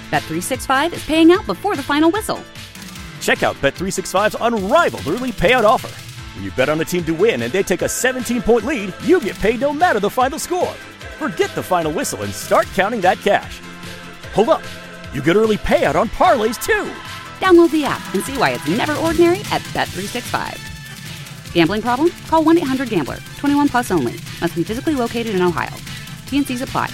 Bet365 is paying out before the final whistle. Check out Bet365's unrivaled early payout offer. When you bet on a team to win and they take a 17-point lead, you get paid no matter the final score. Forget the final whistle and start counting that cash. Hold up. You get early payout on parlays, too. Download the app and see why it's never ordinary at Bet365. Gambling problem? Call 1-800-GAMBLER. 21 plus only. Must be physically located in Ohio. T&Cs apply.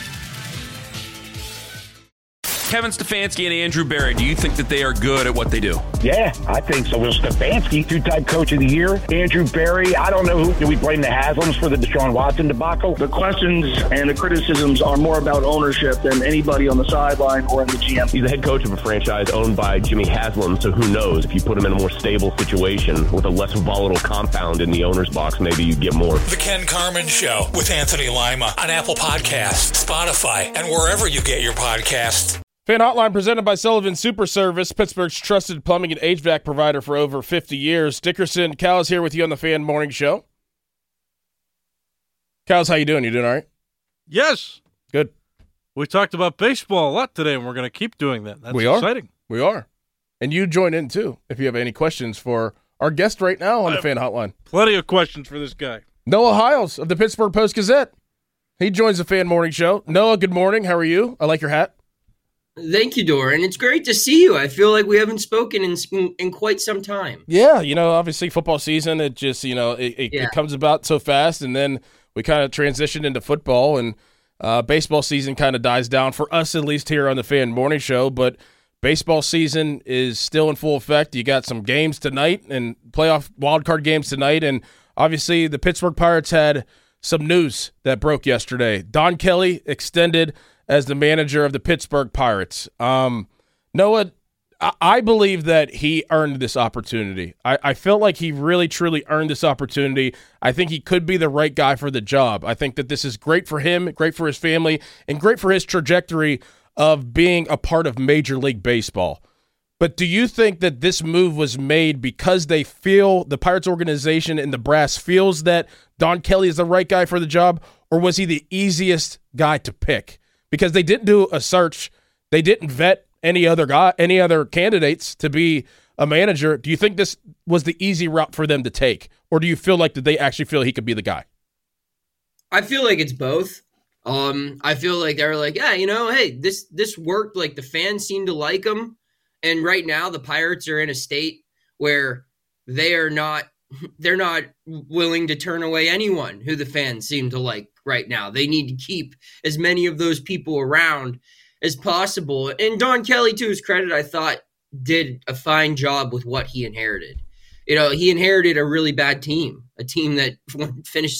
Kevin Stefanski and Andrew Berry, do you think that they are good at what they do? Yeah, I think so. Well, Stefanski, two-time coach of the year. Andrew Berry, I don't know who. Do we blame the Haslams for the Deshaun Watson debacle? The questions and the criticisms are more about ownership than anybody on the sideline or in the GM. He's the head coach of a franchise owned by Jimmy Haslam, so who knows? If you put him in a more stable situation with a less volatile compound in the owner's box, maybe you get more. The Ken Carman Show with Anthony Lima on Apple Podcasts, Spotify, and wherever you get your podcasts. Fan Hotline presented by Sullivan Super Service, Pittsburgh's trusted plumbing and HVAC provider for over 50 years. Dickerson, Cal is here with you on the Fan Morning Show. Cal's, how you doing? You doing all right? Yes. Good. We talked about baseball a lot today, and we're going to keep doing that. That's exciting. We are. And you join in, too, if you have any questions for our guest right now on the Fan Hotline. Plenty of questions for this guy. Noah Hiles of the Pittsburgh Post-Gazette. He joins the Fan Morning Show. Noah, good morning. How are you? I like your hat. Thank you, Doran. It's great to see you. I feel like we haven't spoken in quite some time. Yeah, obviously football season, it just, it comes about so fast, and then we kind of transition into football, and baseball season kind of dies down for us, at least here on the Fan Morning Show, but baseball season is still in full effect. You got some games tonight and playoff wildcard games tonight, and obviously the Pittsburgh Pirates had some news that broke yesterday. Don Kelly extended as the manager of the Pittsburgh Pirates. Noah, I believe that he earned this opportunity. I felt like he really, truly earned this opportunity. I think he could be the right guy for the job. I think that this is great for him, great for his family, and great for his trajectory of being a part of Major League Baseball. But do you think that this move was made because they feel, the Pirates organization and the brass feels that Don Kelly is the right guy for the job, or was he the easiest guy to pick? Because they didn't do a search, they didn't vet any other candidates to be a manager. Do you think this was the easy route for them to take, or do you feel like that they actually feel he could be the guy? I feel like it's both. I feel like they're like, hey, this worked. Like the fans seem to like him, and right now the Pirates are in a state where they're not willing to turn away anyone who the fans seem to like right now. They need to keep as many of those people around as possible. And Don Kelly, to his credit, I thought did a fine job with what he inherited. He inherited a really bad team, a team that finished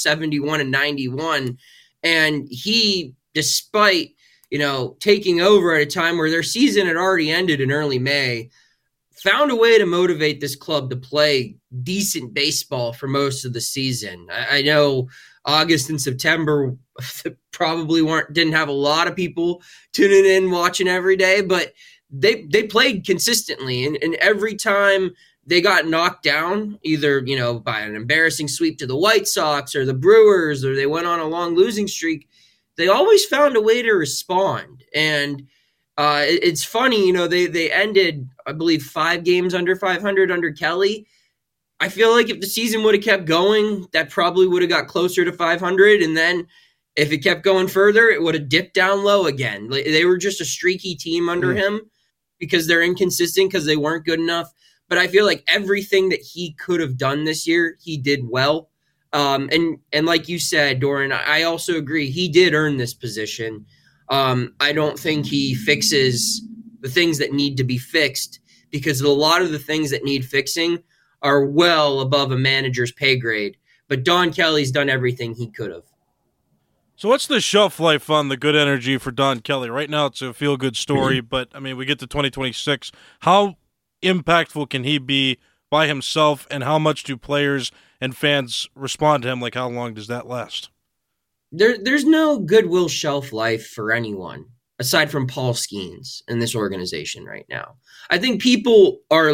71-91. And he, despite, taking over at a time where their season had already ended in early May, found a way to motivate this club to play decent baseball for most of the season. I know August and September probably didn't have a lot of people tuning in, watching every day, but they played consistently. And every time they got knocked down, either, by an embarrassing sweep to the White Sox or the Brewers, or they went on a long losing streak, they always found a way to respond. And it's funny, they ended, I believe, 5 games under 500 under Kelly. I feel like if the season would have kept going, that probably would have got closer to 500. And then if it kept going further, it would have dipped down low again. They were just a streaky team under him because they're inconsistent, because they weren't good enough. But I feel like everything that he could have done this year, he did well. And like you said, Doran, I also agree. He did earn this position. I don't think he fixes the things that need to be fixed, because a lot of the things that need fixing are well above a manager's pay grade. But Don Kelly's done everything he could have. So what's the shelf life on the good energy for Don Kelly? Right now it's a feel-good story, but, we get to 2026. How impactful can he be by himself, and how much do players and fans respond to him? Like, how long does that last? There's no goodwill shelf life for anyone aside from Paul Skeens in this organization right now. I think people are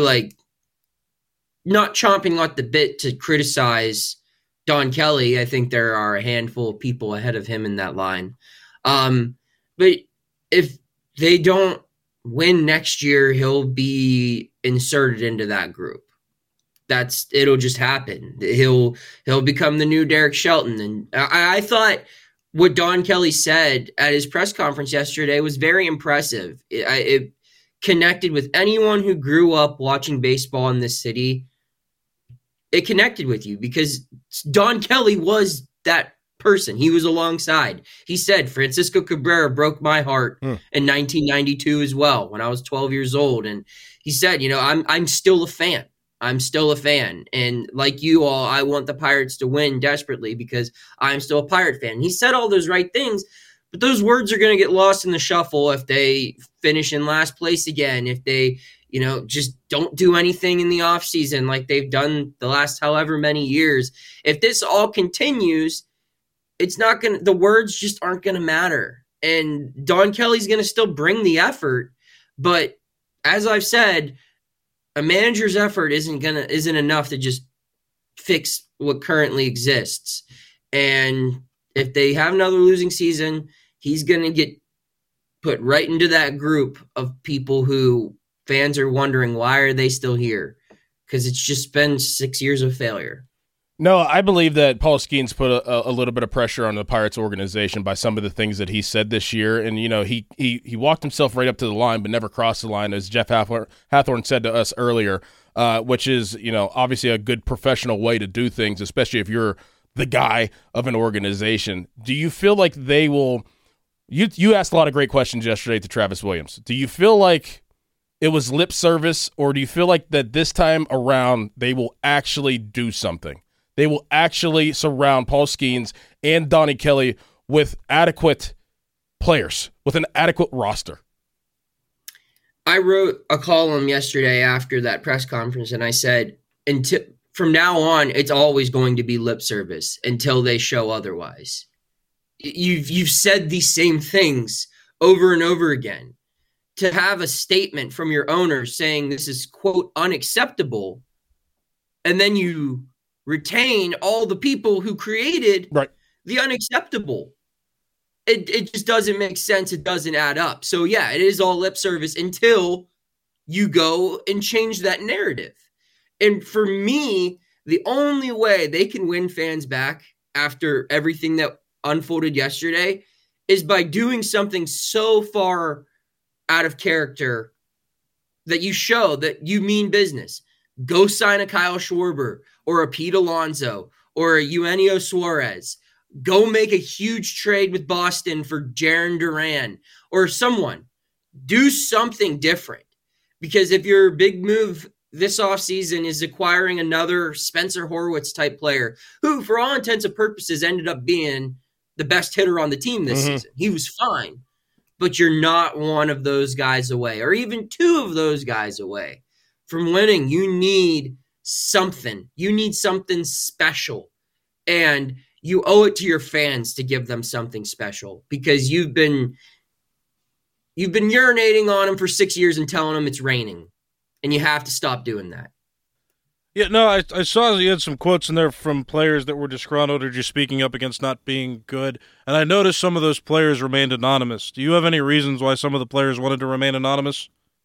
not chomping at the bit to criticize Don Kelly. I think there are a handful of people ahead of him in that line. But if they don't win next year, he'll be inserted into that group. It'll just happen. He'll become the new Derek Shelton. And I thought what Don Kelly said at his press conference yesterday was very impressive. It connected with anyone who grew up watching baseball in this city. It connected with you because Don Kelly was that person. He was alongside. He said, Francisco Cabrera broke my heart in 1992 as well when I was 12 years old. And he said, I'm still a fan. I'm still a fan. And like you all, I want the Pirates to win desperately because I'm still a Pirate fan. He said all those right things, but those words are going to get lost in the shuffle if they finish in last place again, if they, just don't do anything in the offseason like they've done the last however many years. If this all continues, the words just aren't going to matter. And Don Kelly's going to still bring the effort. But as I've said, a manager's effort isn't enough to just fix what currently exists. And if they have another losing season, he's going to get put right into that group of people who fans are wondering, why are they still here? Because it's just been 6 years of failure. No, I believe that Paul Skeens put a little bit of pressure on the Pirates organization by some of the things that he said this year. And, he walked himself right up to the line but never crossed the line, as Jeff Hathorn said to us earlier, which is, obviously a good professional way to do things, especially if you're the guy of an organization. Do you feel like they will – you asked a lot of great questions yesterday to Travis Williams. Do you feel like it was lip service, or do you feel like that this time around they will actually do something? They will actually surround Paul Skeens and Donnie Kelly with adequate players, with an adequate roster. I wrote a column yesterday after that press conference, and I said, from now on, it's always going to be lip service until they show otherwise. You've said these same things over and over again. To have a statement from your owner saying this is, quote, unacceptable, and then you retain all the people who created the unacceptable. It just doesn't make sense. It doesn't add up. So yeah, it is all lip service until you go and change that narrative. And for me, the only way they can win fans back after everything that unfolded yesterday is by doing something so far out of character that you show that you mean business. Go sign a Kyle Schwarber or a Pete Alonso or a Eugenio Suarez. Go make a huge trade with Boston for Jarren Duran or someone. Do something different. Because if your big move this offseason is acquiring another Spencer Horwitz type player, who for all intents and purposes ended up being the best hitter on the team this season. He was fine. But you're not one of those guys away, or even two of those guys away from winning. You need something. You need something special. And you owe it to your fans to give them something special, because you've been urinating on them for 6 years and telling them it's raining. And you have to stop doing that. Yeah, no, I saw you had some quotes in there from players that were disgruntled or just speaking up against not being good. And I noticed some of those players remained anonymous. Do you have any reasons why some of the players wanted to remain anonymous?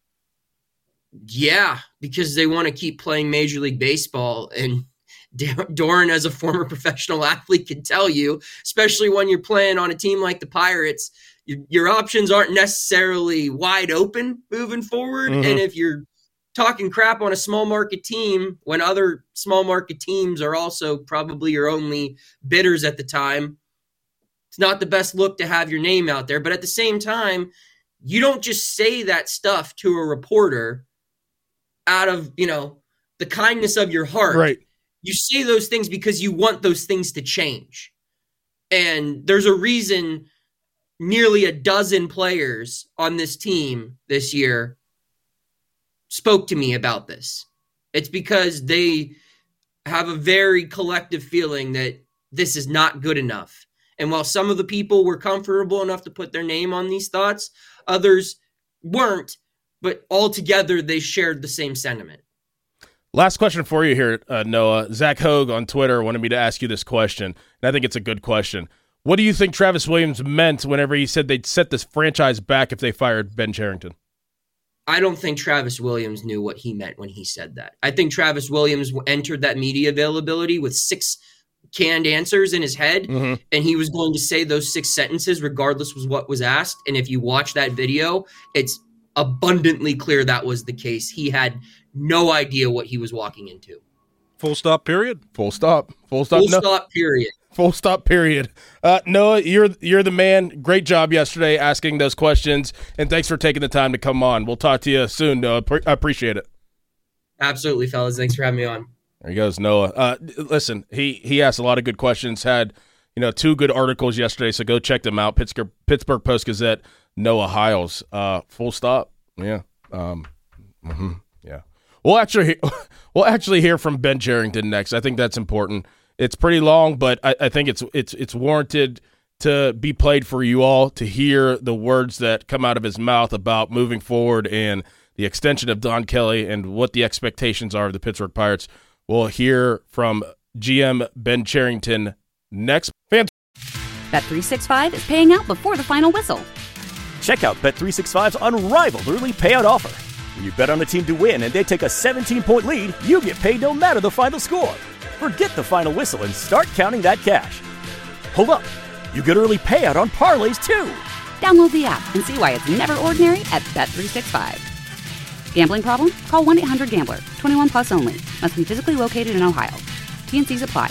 Yeah, because they want to keep playing Major League Baseball. And Doran, as a former professional athlete, can tell you, especially when you're playing on a team like the Pirates, your options aren't necessarily wide open moving forward. And if you're talking crap on a small market team when other small market teams are also probably your only bidders at the time, it's not the best look to have your name out there. But at the same time, you don't just say that stuff to a reporter out of, the kindness of your heart. Right. You say those things because you want those things to change. And there's a reason nearly a dozen players on this team this year spoke to me about this. It's because they have a very collective feeling that this is not good enough. And while some of the people were comfortable enough to put their name on these thoughts, others weren't, but altogether they shared the same sentiment. Last question for you here, Noah. Zach Hogue on Twitter wanted me to ask you this question, and I think it's a good question. What do you think Travis Williams meant whenever he said they'd set this franchise back if they fired Ben Cherington? I don't think Travis Williams knew what he meant when he said that. I think Travis Williams entered that media availability with 6 canned answers in his head, and he was going to say those 6 sentences regardless of what was asked. And if you watch that video, it's abundantly clear that was the case. He had no idea what he was walking into. Full stop, period? Full stop. Full stop. Full stop, period. Full stop, period. Noah, you're the man. Great job yesterday asking those questions, and thanks for taking the time to come on. We'll talk to you soon, Noah. I appreciate it. Absolutely, fellas. Thanks for having me on. There he goes, Noah. Listen, he asked a lot of good questions, had 2 good articles yesterday, so go check them out. Pittsburgh Post-Gazette, Noah Hiles. Full stop. Yeah. Yeah. We'll actually hear from Ben Cherington next. I think that's important. It's pretty long, but I think it's warranted to be played for you all to hear the words that come out of his mouth about moving forward and the extension of Don Kelly and what the expectations are of the Pittsburgh Pirates. We'll hear from GM Ben Cherington next. Bet365 is paying out before the final whistle. Check out Bet365's unrivaled early payout offer. When you bet on a team to win and they take a 17-point lead, you get paid no matter the final score. Forget the final whistle and start counting that cash. Hold up. You get early payout on parlays, too. Download the app and see why it's never ordinary at Bet365. Gambling problem? Call 1-800-GAMBLER. 21 plus only. Must be physically located in Ohio. T&Cs apply.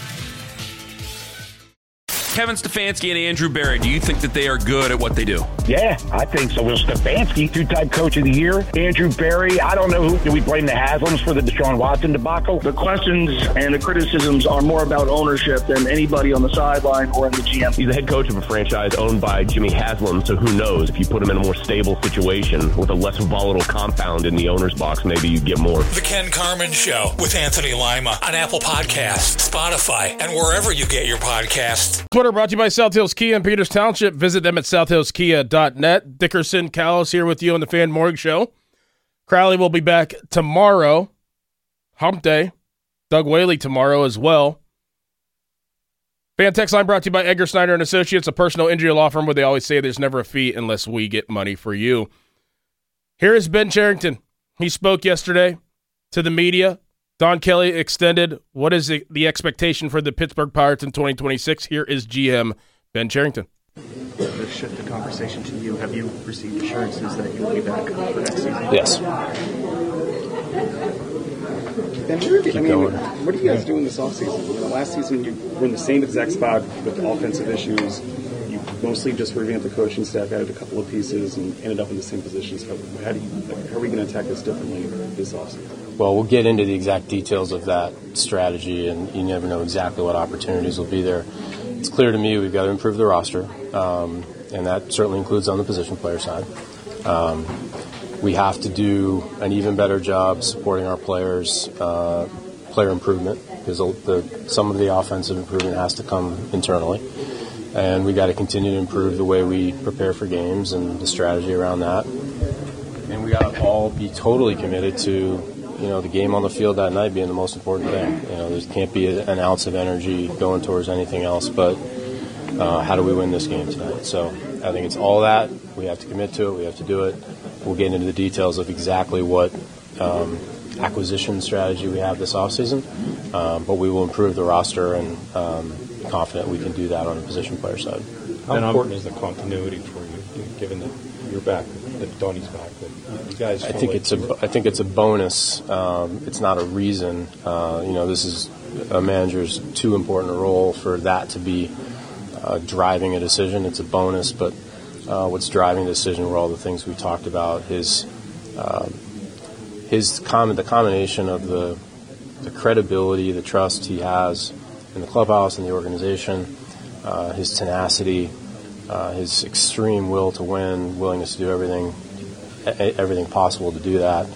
Kevin Stefanski and Andrew Berry, do you think that they are good at what they do? Yeah, I think so. Will Stefanski, 2-time coach of the year. Andrew Berry, I don't know who. Do we blame the Haslams for the Deshaun Watson debacle? The questions and the criticisms are more about ownership than anybody on the sideline or in the GM. He's the head coach of a franchise owned by Jimmy Haslam, so who knows? If you put him in a more stable situation with a less volatile compound in the owner's box, maybe you get more. The Ken Carman Show with Anthony Lima on Apple Podcasts, Spotify, and wherever you get your podcasts. Twitter brought to you by South Hills Kia in Peters Township. Visit them at southhillskia.net. Dickerson, Callis here with you on the Fan Morning Show. Crowley will be back tomorrow. Hump Day. Doug Whaley tomorrow as well. Fan Text Line brought to you by Edgar Snyder and Associates, a personal injury law firm where they always say there's never a fee unless we get money for you. Here is Ben Cherington. He spoke yesterday to the media. Don Kelly extended. What is the expectation for the Pittsburgh Pirates in 2026? Here is GM Ben Cherington. To shift the conversation to you, have you received assurances that you will be back for next season? Yes. Ben, what are you guys doing this offseason? Last season you were in the same exact spot with offensive issues. You mostly just revamped the coaching staff, added a couple of pieces, and ended up in the same positions. How are we going to attack this differently this offseason? Well, we'll get into the exact details of that strategy, and you never know exactly what opportunities will be there. It's clear to me we've got to improve the roster, and that certainly includes on the position player side. We have to do an even better job supporting our players, player improvement, because some of the offensive improvement has to come internally. And we got to continue to improve the way we prepare for games and the strategy around that. And we got to all be totally committed to the game on the field that night being the most important thing. There can't be an ounce of energy going towards anything else but how do we win this game tonight. So I think it's all that. We have to commit to it. We have to do it. We'll get into the details of exactly what acquisition strategy we have this offseason, but we will improve the roster and confident we can do that on the position player side. How important is the continuity for you, given that you're back, that Donnie's back, that you guys? I think it's a bonus. It's not a reason. This is a manager's too important a role for that to be driving a decision. It's a bonus, but what's driving the decision were all the things we talked about. The combination of the credibility, the trust he has in the clubhouse and the organization, his tenacity, his extreme will to win, willingness to do everything possible to do that.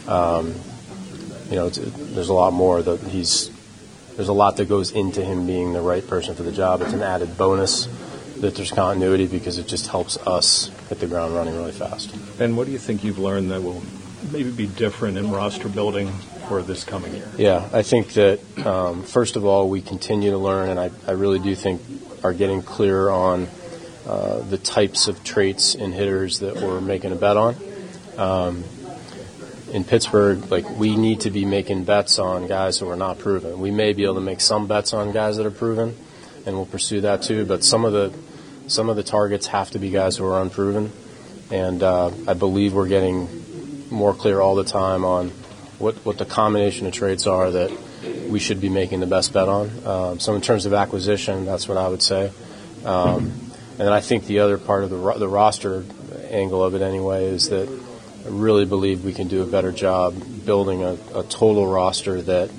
There's a lot more that there's a lot that goes into him being the right person for the job. It's an added bonus that there's continuity because it just helps us hit the ground running really fast. And what do you think you've learned that will maybe be different in roster building for this coming year? Yeah, I think that first of all, we continue to learn, and I really do think are getting clearer on the types of traits in hitters that we're making a bet on. In Pittsburgh, like, we need to be making bets on guys who are not proven. We may be able to make some bets on guys that are proven, and we'll pursue that too. But some of the targets have to be guys who are unproven, and I believe we're getting more clear all the time on what the combination of traits are that we should be making the best bet on. So in terms of acquisition, that's what I would say. And then I think the other part of the roster angle of it anyway is that I really believe we can do a better job building a total roster that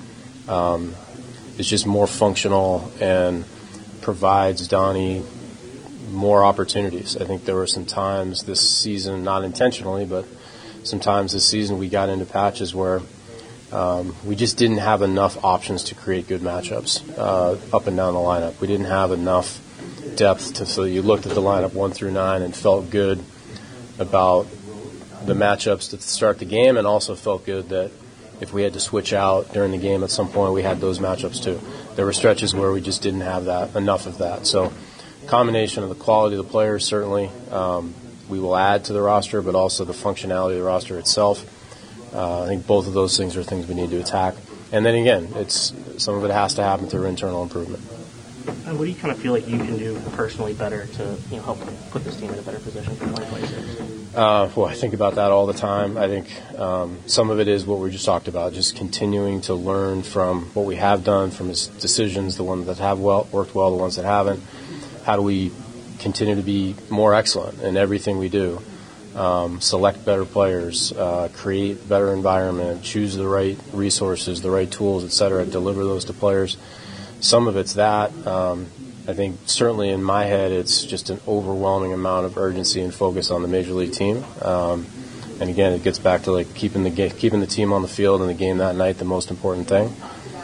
is just more functional and provides Donnie more opportunities. I think there were some times this season, not intentionally, but sometimes this season we got into patches where we just didn't have enough options to create good matchups up and down the lineup. We didn't have enough depth so you looked at the lineup 1 through 9 and felt good about the matchups to start the game, and also felt good that if we had to switch out during the game at some point, we had those matchups too. There were stretches where we just didn't have enough of that. So combination of the quality of the players, certainly, we will add to the roster, but also the functionality of the roster itself. I think both of those things are things we need to attack. And then again, some of it has to happen through internal improvement. And what do you kind of feel like you can do personally better to help put this team in a better position for 2026? Well, I think about that all the time. I think some of it is what we just talked about, just continuing to learn from what we have done, from his decisions, the ones that have worked well, the ones that haven't. How do we continue to be more excellent in everything we do? Select better players, create better environment, choose the right resources, the right tools, et cetera, deliver those to players. Some of it's that. I think certainly in my head it's just an overwhelming amount of urgency and focus on the Major League team. And again, it gets back to like keeping the team on the field and the game that night the most important thing.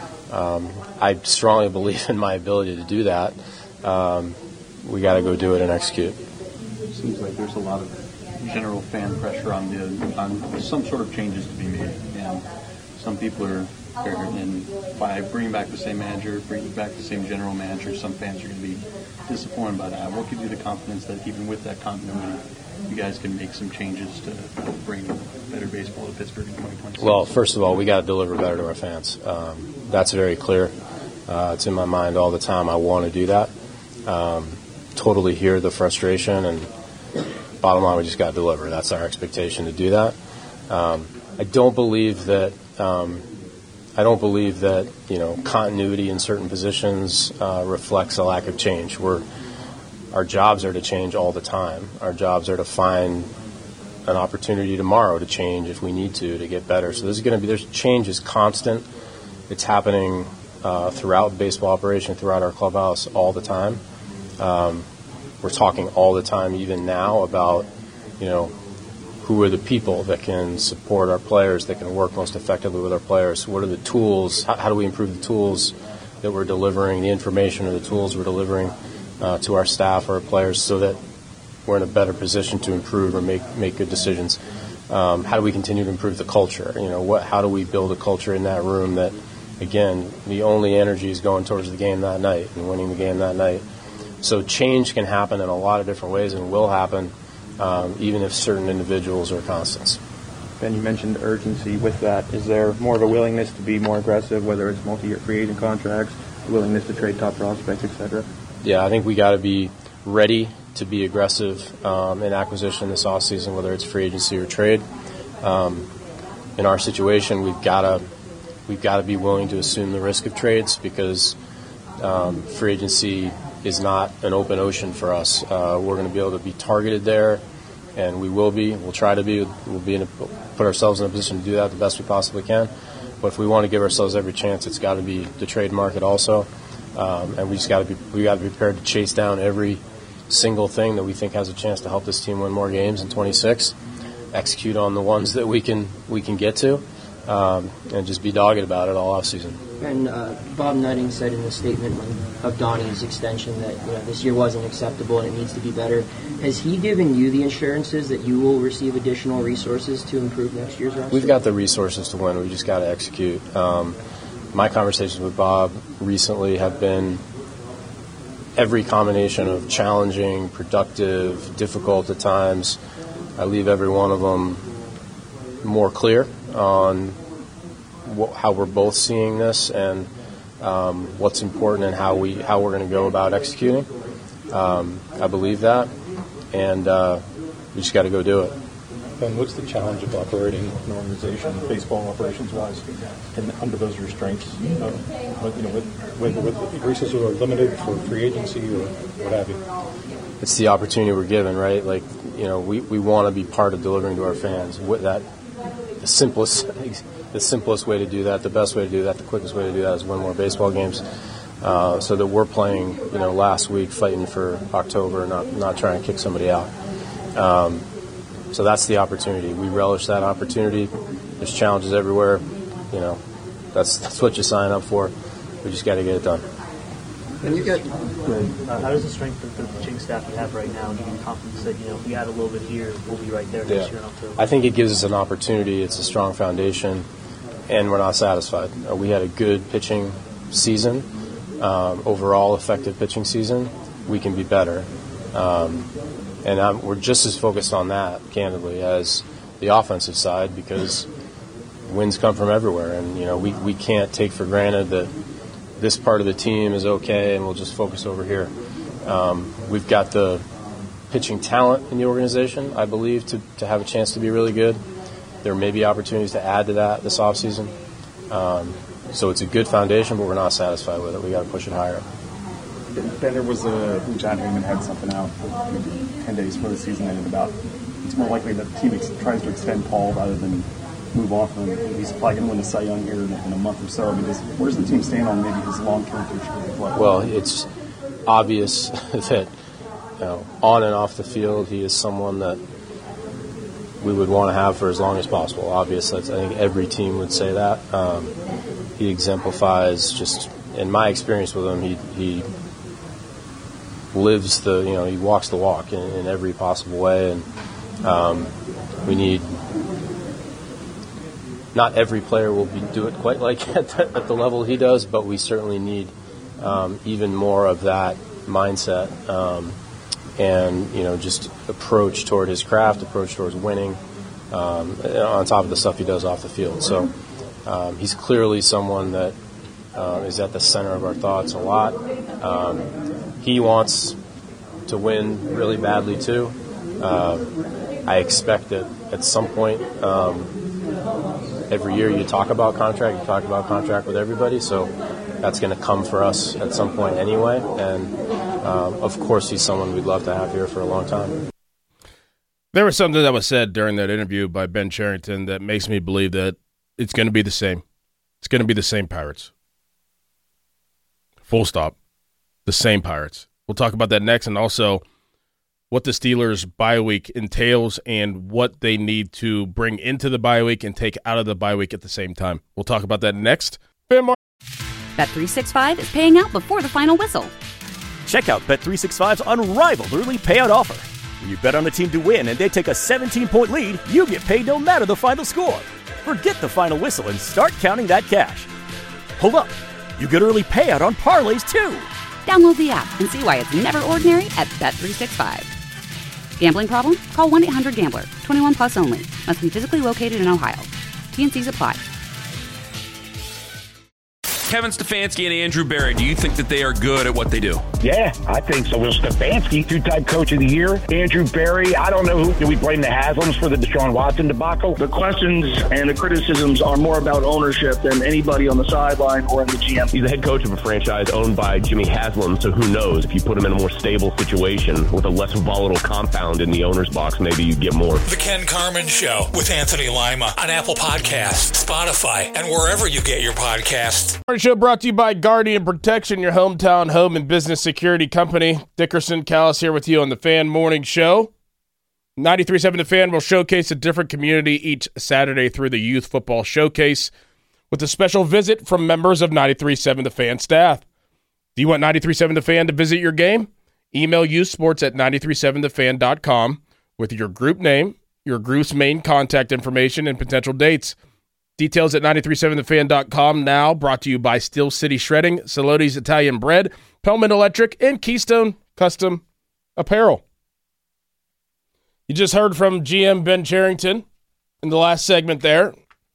I strongly believe in my ability to do that. We got to go do it and execute. It seems like there's a lot of general fan pressure on some sort of changes to be made, and some people are and by bringing back the same manager, bringing back the same general manager, some fans are going to be disappointed by that. What gives you the confidence that even with that continuity, you guys can make some changes to bring better baseball to Pittsburgh in 2026? Well, first of all, we got to deliver better to our fans. That's very clear. It's in my mind all the time. I want to do that. Totally hear the frustration, and bottom line, we just got to deliver. That's our expectation to do that. I don't believe that continuity in certain positions reflects a lack of change. Our jobs are to change all the time. Our jobs are to find an opportunity tomorrow to change if we need to get better. So there's change is constant. It's happening throughout baseball operation, throughout our clubhouse all the time. We're talking all the time, even now, about who are the people that can support our players, that can work most effectively with our players. What are the tools? How do we improve the tools that we're delivering, the information or the tools we're delivering to our staff or our players, so that we're in a better position to improve or make good decisions? How do we continue to improve the culture? How do we build a culture in that room that, again, the only energy is going towards the game that night and winning the game that night? So change can happen in a lot of different ways and will happen, even if certain individuals are constants. Ben, you mentioned urgency. With that, is there more of a willingness to be more aggressive, whether it's multi-year free agent contracts, willingness to trade top prospects, et cetera? Yeah, I think we got to be ready to be aggressive in acquisition this offseason, whether it's free agency or trade. In our situation, we've got to be willing to assume the risk of trades, because free agency is not an open ocean for us. We're going to be able to be targeted there, and we will be. We'll try to be. We'll put ourselves in a position to do that the best we possibly can. But if we want to give ourselves every chance, it's got to be the trade market also, and we got to be prepared to chase down every single thing that we think has a chance to help this team win more games in 26. Execute on the ones that we can get to, and just be dogged about it all offseason. And Bob Nutting said in the statement of Donnie's extension that this year wasn't acceptable and it needs to be better. Has he given you the assurances that you will receive additional resources to improve next year's roster? We've got the resources to win. We just got to execute. My conversations with Bob recently have been every combination of challenging, productive, difficult at times. I leave every one of them more clear on how we're both seeing this and what's important and how we're going to go about executing. I believe that, and we just got to go do it. Ben, what's the challenge of operating an organization, baseball operations-wise, and under those restraints? With resources are limited for free agency or what have you? It's the opportunity we're given, right? Like, we want to be part of delivering to our fans. With that, the simplest way to do that, the best way to do that, the quickest way to do that is win more baseball games. So that we're playing, last week, fighting for October, not trying to kick somebody out. So that's the opportunity. We relish that opportunity. There's challenges everywhere. That's what you sign up for. We just got to get it done. And you get how does the strength of the pitching staff you have right now give you confidence that if we add a little bit here, we'll be right there next year in October? I think it gives us an opportunity. It's a strong foundation, and we're not satisfied. We had a good pitching season, overall effective pitching season. We can be better. And we're just as focused on that, candidly, as the offensive side, because wins come from everywhere. And, we can't take for granted that this part of the team is okay and we'll just focus over here. We've got the pitching talent in the organization, I believe, to have a chance to be really good. There may be opportunities to add to that this offseason. So it's a good foundation, but we're not satisfied with it. We got to push it higher. Ben, there was John Heyman had something out maybe 10 days before the season ended about it's more likely that the team tries to extend Paul rather than move on from him. He's probably going to win the Cy Young here in a month or so. I mean, where does the team stand on maybe his long-term future as well? Well, it's obvious that on and off the field, he is someone that we would want to have for as long as possible. Obviously, I think every team would say that. He exemplifies just, in my experience with him, he lives he walks the walk in every possible way, and we need. Not every player will do it quite like at the level he does, but we certainly need even more of that mindset and just approach toward his craft, approach towards winning, on top of the stuff he does off the field. So he's clearly someone that is at the center of our thoughts a lot. He wants to win really badly too. I expect that at some point every year you talk about contract with everybody, so that's going to come for us at some point anyway. And, of course, he's someone we'd love to have here for a long time. There was something that was said during that interview by Ben Cherington that makes me believe that it's going to be the same. It's going to be the same Pirates. Full stop. The same Pirates. We'll talk about that next, and also what the Steelers' bye week entails and what they need to bring into the bye week and take out of the bye week at the same time. We'll talk about that next. Bet365 is paying out before the final whistle. Check out Bet365's unrivaled early payout offer. When you bet on a team to win and they take a 17-point lead, you get paid no matter the final score. Forget the final whistle and start counting that cash. Hold up. You get early payout on parlays, too. Download the app and see why it's never ordinary at Bet365. Gambling problem? Call 1-800-GAMBLER. 21 plus only. Must be physically located in Ohio. T&Cs apply. Kevin Stefanski and Andrew Berry, do you think that they are good at what they do? Yeah, I think so. Will Stefanski, two-time coach of the year. Andrew Berry, I don't know who. Do we blame the Haslams for the Deshaun Watson debacle? The questions and the criticisms are more about ownership than anybody on the sideline or in the GM. He's the head coach of a franchise owned by Jimmy Haslam, so who knows? If you put him in a more stable situation with a less volatile compound in the owner's box, maybe you get more. The Ken Carman Show with Anthony Lima on Apple Podcasts, Spotify, and wherever you get your podcasts. Our show brought to you by Guardian Protection, your hometown home and business security company. Dickerson Callis here with you on the Fan Morning Show. 93.7 The Fan will showcase a different community each Saturday through the Youth Football Showcase with a special visit from members of 93.7 The Fan staff. Do you want 93.7 The Fan to visit your game? Email youthsports@937thefan.com with your group name, your group's main contact information, and potential dates. Details at 937thefan.com now, brought to you by Steel City Shredding, Salotti's Italian Bread, Pellman Electric, and Keystone Custom Apparel. You just heard from GM Ben Cherington in the last segment there,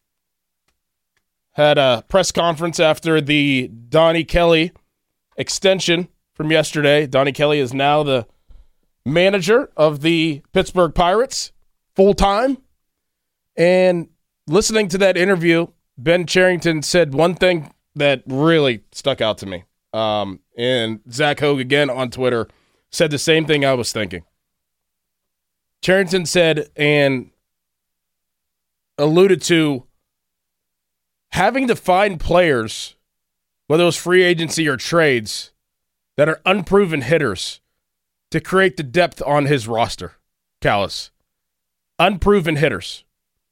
had a press conference after the Donnie Kelly extension from yesterday. Donnie Kelly is now the manager of the Pittsburgh Pirates full-time. And listening to that interview, Ben Cherington said one thing that really stuck out to me. And Zach Hogue, again on Twitter, said the same thing I was thinking. Cherington said and alluded to having to find players, whether it was free agency or trades, that are unproven hitters to create the depth on his roster. Callis. Unproven hitters.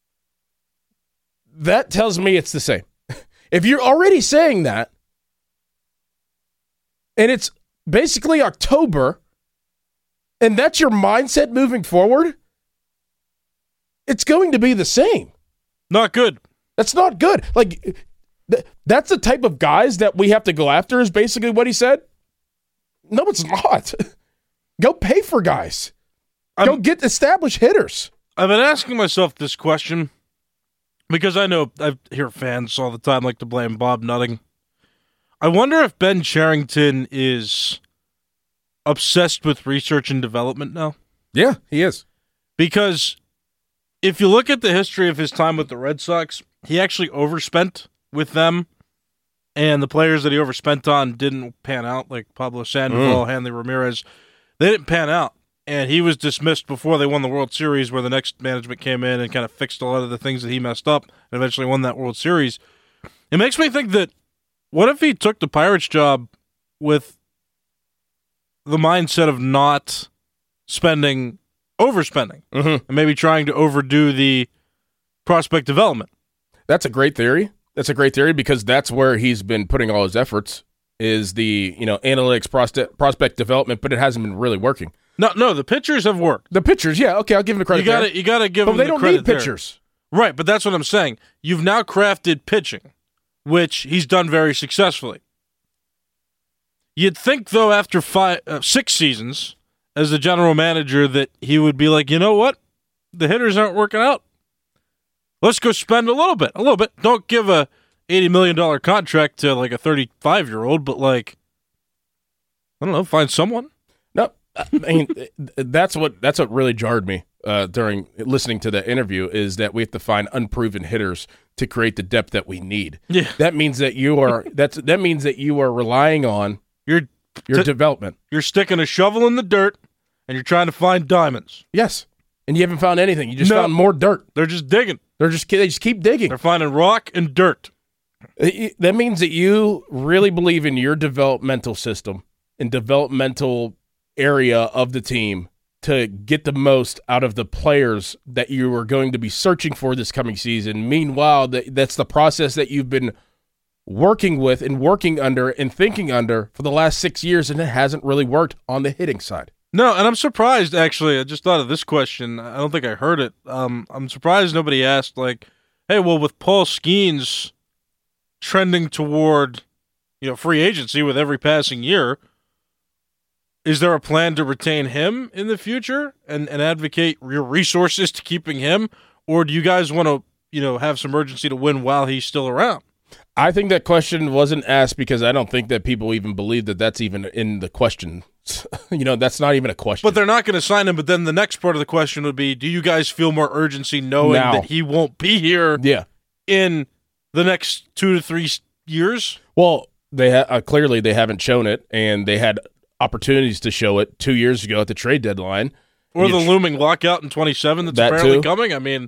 That tells me it's the same. If you're already saying that, and it's basically October, and that's your mindset moving forward, it's going to be the same. Not good. That's not good. Like, that's the type of guys that we have to go after, is basically what he said. No, it's not. Go pay for guys. Go get established hitters. I've been asking myself this question because I know I hear fans all the time like to blame Bob Nutting. I wonder if Ben Cherington is obsessed with research and development now. Yeah, he is. Because if you look at the history of his time with the Red Sox, he actually overspent with them, and the players that he overspent on didn't pan out, like Pablo Sandoval, Hanley Ramirez. They didn't pan out, and he was dismissed before they won the World Series, where the next management came in and kind of fixed a lot of the things that he messed up and eventually won that World Series. It makes me think that what if he took the Pirates job with the mindset of not overspending, and maybe trying to overdo the prospect development? That's a great theory. That's a great theory because that's where he's been putting all his efforts, is the analytics prospect development, but it hasn't been really working. No, the pitchers have worked. The pitchers, yeah, okay, I'll give him the credit. You got to give them the credit. But they don't need pitchers. Right, but that's what I'm saying. You've now crafted pitching, which he's done very successfully. You'd think, though, after 6 seasons as the general manager that he would be like, you know what? The hitters aren't working out. Let's go spend a little bit. Don't give a $80 million contract to like a 35-year-old, but like, I don't know, find someone. No, I mean, that's what really jarred me during listening to the interview, is that we have to find unproven hitters to create the depth that we need. Yeah. That means that you are relying on your development. You're sticking a shovel in the dirt and you're trying to find diamonds. Yes. And you haven't found anything. You just found more dirt. They're just digging. They just keep digging. They're finding rock and dirt. That means that you really believe in your developmental system and developmental area of the team to get the most out of the players that you are going to be searching for this coming season. Meanwhile, that's the process that you've been working with and working under and thinking under for the last 6 years, and it hasn't really worked on the hitting side. No, and I'm surprised, actually. I just thought of this question. I don't think I heard it. I'm surprised nobody asked, like, hey, well, with Paul Skeens trending toward, free agency with every passing year, is there a plan to retain him in the future and advocate your resources to keeping him? Or do you guys want to, have some urgency to win while he's still around? I think that question wasn't asked because I don't think that people even believe that that's even in the question. That's not even a question. But they're not going to sign him. But then the next part of the question would be, do you guys feel more urgency knowing that he won't be here in the next 2 to 3 years? Well, they clearly they haven't shown it, and they had opportunities to show it 2 years ago at the trade deadline. Or the looming lockout in 2027 that's apparently coming. I mean,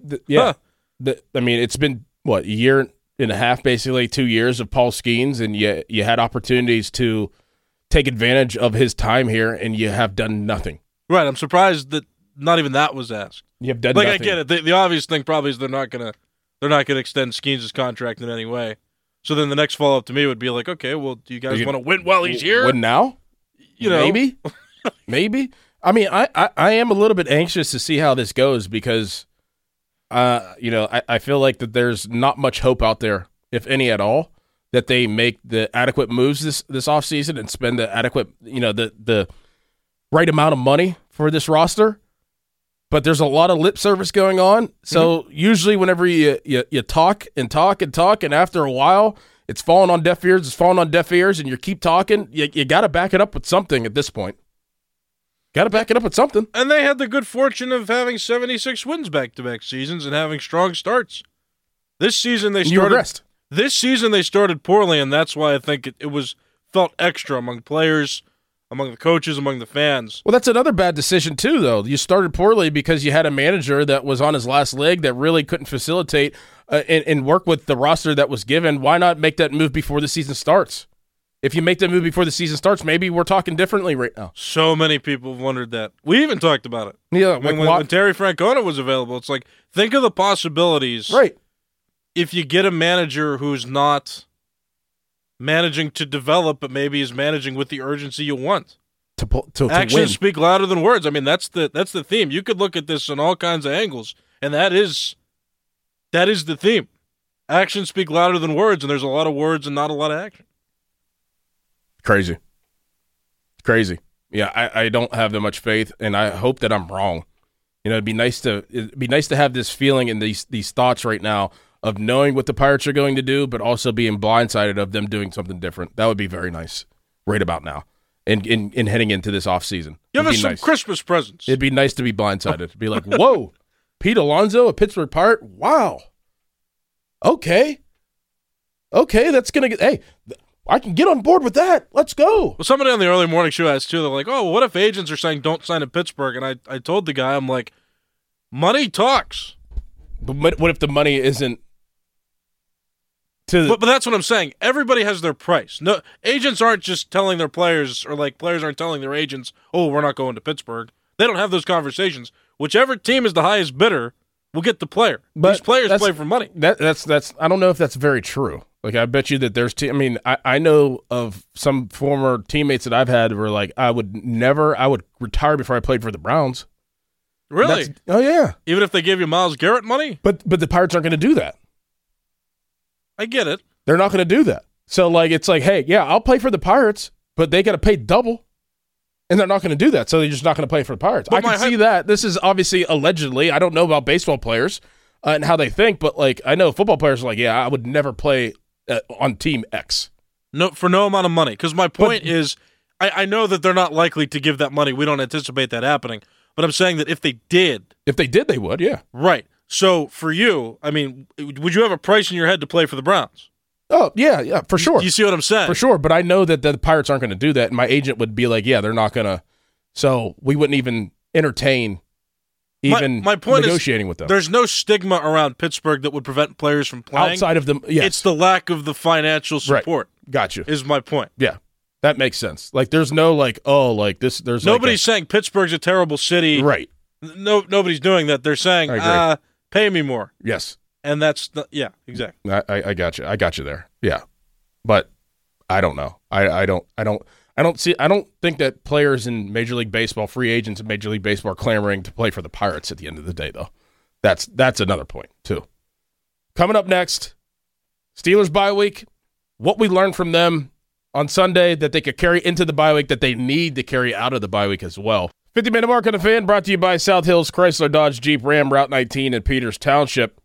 it's been, a year and a half, basically 2 years of Paul Skeens, and you had opportunities to take advantage of his time here, and you have done nothing. Right. I'm surprised that not even that was asked. You have done nothing. I get it. The obvious thing probably is they're not gonna extend Skeens' contract in any way. So then the next follow up to me would be like, okay, well, do you guys want to win while he's here? Win now? Maybe. Maybe. I mean, I am a little bit anxious to see how this goes because, I feel like that there's not much hope out there, if any at all, that they make the adequate moves this offseason and spend the adequate, the right amount of money for this roster. but there's a lot of lip service going on. So usually whenever you talk and talk and talk, and after a while, it's falling on deaf ears, and you keep talking, you got to back it up with something at this point. Got to back it up with something. And they had the good fortune of having 76 wins back-to-back seasons and having strong starts. This season they started poorly, and that's why I think it was felt extra among players, among the coaches, among the fans. Well, that's another bad decision, too, though. You started poorly because you had a manager that was on his last leg that really couldn't facilitate and work with the roster that was given. Why not make that move before the season starts? If you make that move before the season starts, maybe we're talking differently right now. So many people have wondered that. We even talked about it. Yeah, when Terry Francona was available, it's like, think of the possibilities. Right. If you get a manager who's not managing to develop, but maybe is managing with the urgency you want. To Actions win. speak louder than words. I mean, that's the theme. You could look at this in all kinds of angles, and that is the theme. Actions speak louder than words, and there's a lot of words and not a lot of action. Crazy. Yeah, I don't have that much faith, and I hope that I'm wrong. You know, it'd be nice to have this feeling and these thoughts right now of knowing what the Pirates are going to do, but also being blindsided of them doing something different. That would be very nice right about now and heading into this offseason. Give us some Christmas presents. It'd be nice to be blindsided. It'd be like, whoa, Pete Alonso, a Pittsburgh Pirate? Wow. Okay, that's going to get – hey, I can get on board with that. Let's go. Well, somebody on the early morning show asked, too, they're like, oh, well, what if agents are saying don't sign in Pittsburgh? And I told the guy, I'm like, money talks. But what if the money isn't But that's what I'm saying. Everybody has their price. No, agents aren't just telling their players, or like players aren't telling their agents, oh, we're not going to Pittsburgh. They don't have those conversations. Whichever team is the highest bidder will get the player. But these players play for money. That's I don't know if that's very true. Like, I bet you that there's I know of some former teammates that I've had who were like, I would retire before I played for the Browns. Really? Oh, yeah. Even if they give you Myles Garrett money? But the Pirates aren't going to do that. I get it. They're not going to do that. So, like, it's like, hey, yeah, I'll play for the Pirates, but they got to pay double. And they're not going to do that, so they're just not going to play for the Pirates. But I can see that. This is obviously allegedly. I don't know about baseball players and how they think, but, like, I know football players are like, yeah, I would never play on Team X. No, for no amount of money. Because my point is, I know that they're not likely to give that money. We don't anticipate that happening. But I'm saying that if they did, they would, yeah. Right. So for you, I mean, would you have a price in your head to play for the Browns? Oh, yeah, for sure. You see what I'm saying? For sure, but I know that the Pirates aren't going to do that, and my agent would be like, yeah, they're not going to. So we wouldn't even entertain my point negotiating with them. There's no stigma around Pittsburgh that would prevent players from playing. Outside of them, yes. It's the lack of the financial support. Right. Got you. Is my point. Yeah. That makes sense. Like, there's no, like, oh, like this, there's nobody's saying Pittsburgh's a terrible city. Right. No, nobody's doing that. They're saying, pay me more. Yes. And that's, yeah, exactly. I got you. I got you there. Yeah. But I don't know. I don't think that players in Major League Baseball, free agents in Major League Baseball, are clamoring to play for the Pirates at the end of the day, though. That's another point, too. Coming up next, Steelers bye week. What we learned from them on Sunday that they could carry into the bye week, that they need to carry out of the bye week as well. 50-minute mark on the Fan, brought to you by South Hills Chrysler Dodge Jeep Ram, Route 19 in Peters Township.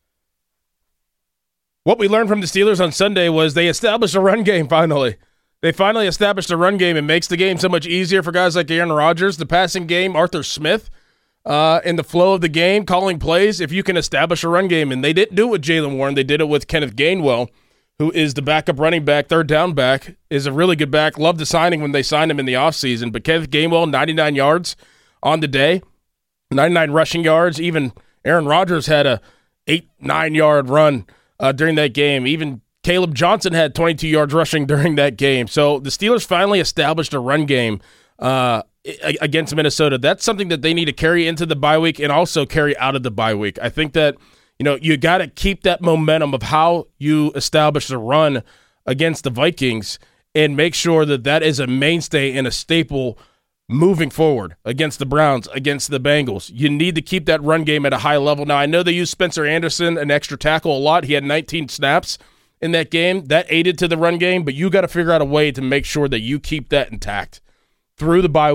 What we learned from the Steelers on Sunday was they established a run game finally. They finally established a run game. It makes the game so much easier for guys like Aaron Rodgers. The passing game, Arthur Smith, in the flow of the game, calling plays, if you can establish a run game. And they didn't do it with Jaylen Warren. They did it with Kenneth Gainwell, who is the backup running back, third down back, is a really good back. Loved the signing when they signed him in the offseason. But Kenneth Gainwell, 99 yards on the day, 99 rushing yards. Even Aaron Rodgers had a 8-9 run during that game. Even Caleb Johnson had 22 yards rushing during that game. So the Steelers finally established a run game against Minnesota. That's something that they need to carry into the bye week and also carry out of the bye week. I think that, you got to keep that momentum of how you establish the run against the Vikings and make sure that that is a mainstay and a staple moving forward against the Browns, against the Bengals. You need to keep that run game at a high level. Now, I know they used Spencer Anderson, an extra tackle, a lot. He had 19 snaps in that game. That aided to the run game, but you got to figure out a way to make sure that you keep that intact through the bye week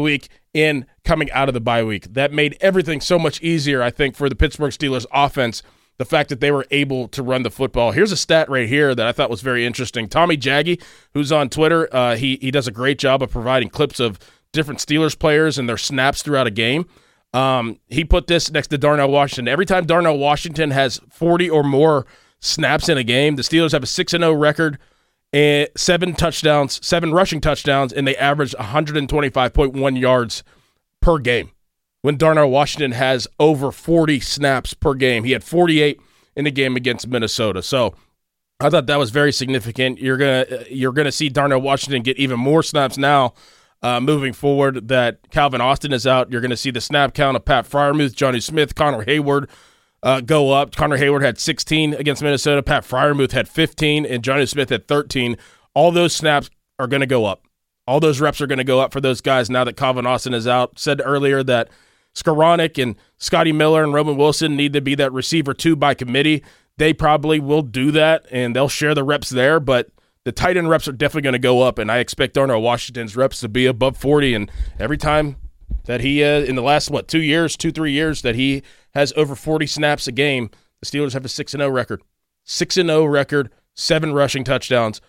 in coming out of the bye week. That made everything so much easier, I think, for the Pittsburgh Steelers offense, the fact that they were able to run the football. Here's a stat right here that I thought was very interesting. Tommy Jaggy, who's on Twitter, he does a great job of providing clips of different Steelers players and their snaps throughout a game. He put this next to Darnell Washington. Every time Darnell Washington has 40 or more snaps in a game, the Steelers have a 6-0 record, and 7 rushing touchdowns, and they average 125.1 yards per game. When Darnell Washington has over 40 snaps per game, he had 48 in the game against Minnesota. So I thought that was very significant. You're gonna see Darnell Washington get even more snaps now. Moving forward, that Calvin Austin is out. You're going to see the snap count of Pat Freiermuth, Johnny Smith, Connor Hayward go up. Connor Hayward had 16 against Minnesota. Pat Freiermuth had 15, and Johnny Smith had 13. All those snaps are going to go up. All those reps are going to go up for those guys now that Calvin Austin is out. Said earlier that Skoranek and Scotty Miller and Roman Wilson need to be that receiver 2 by committee. They probably will do that, and they'll share the reps there, but the tight end reps are definitely going to go up, and I expect Darnell Washington's reps to be above 40. And every time that he, in the last, 3 years, that he has over 40 snaps a game, the Steelers have a 6-0 record. 6-0 record, 7 rushing touchdowns,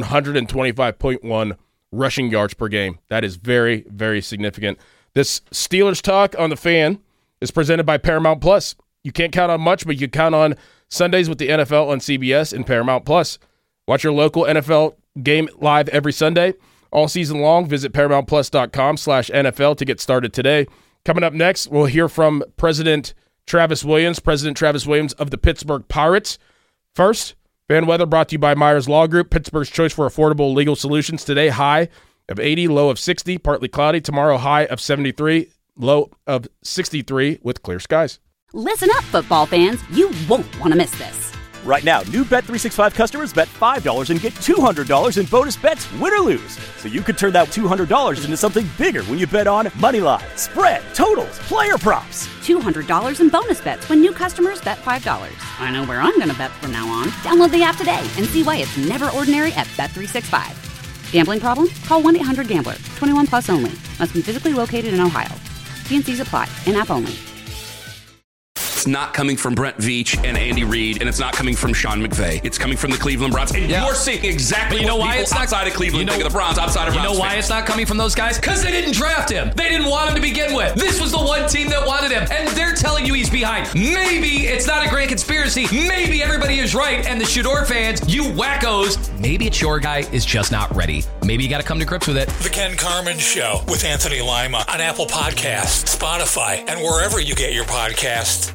125.1 rushing yards per game. That is very, very significant. This Steelers Talk on the Fan is presented by Paramount Plus. You can't count on much, but you count on Sundays with the NFL on CBS and Paramount Plus. Watch your local NFL game live every Sunday. All season long, visit ParamountPlus.com/NFL to get started today. Coming up next, we'll hear from President Travis Williams of the Pittsburgh Pirates. First, fan weather brought to you by Myers Law Group, Pittsburgh's choice for affordable legal solutions. Today, high of 80, low of 60, partly cloudy. Tomorrow, high of 73, low of 63 with clear skies. Listen up, football fans. You won't want to miss this. Right now, new Bet365 customers bet $5 and get $200 in bonus bets, win or lose. So you could turn that $200 into something bigger when you bet on money line, spread, totals, player props. $200 in bonus bets when new customers bet $5. I know where I'm going to bet from now on. Download the app today and see why it's never ordinary at Bet365. Gambling problem? Call 1-800-GAMBLER. 21 plus only. Must be physically located in Ohio. T&Cs apply. In-app only. It's not coming from Brent Veach and Andy Reid, and it's not coming from Sean McVay. It's coming from the Cleveland Browns. And you're seeing exactly what people outside of Cleveland think of the Browns, outside of Browns. You know why it's not coming from those guys? Because they didn't draft him. They didn't want him to begin with. This was the one team that wanted him, and they're telling you he's behind. Maybe it's not a great conspiracy. Maybe everybody is right, and the Shador fans, you wackos, maybe it's your guy is just not ready. Maybe you got to come to grips with it. The Ken Carman Show with Anthony Lima on Apple Podcasts, Spotify, and wherever you get your podcasts.